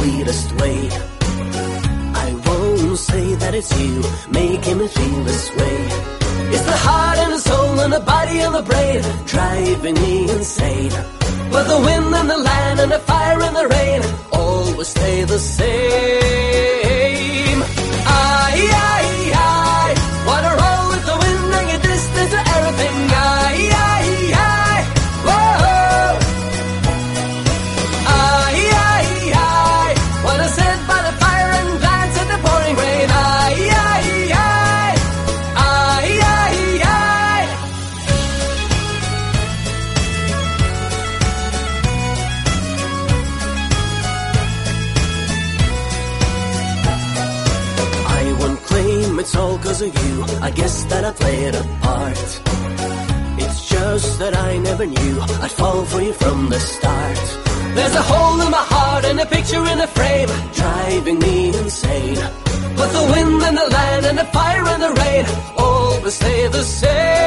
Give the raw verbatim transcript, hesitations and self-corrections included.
sweetest way. I won't say that it's you making me feel this way. It's the heart and the soul and the body and the brain driving me insane. But the wind and the land and the fire and the rain always stay the same. Aye, aye, aye, wanna roll with the wind and get distance to everything. Aye, aye, aye, whoa. Aye, aye, aye, wanna sit by the fire and glance at the pouring rain. Aye, aye, aye, aye, aye, aye. I won't claim it's all cause of you, I guess that I played a part. It's just that I never knew I'd fall for you from the start. There's a hole in my heart and a picture in a frame driving me insane. But the wind and the land and the fire and the rain always stay the same.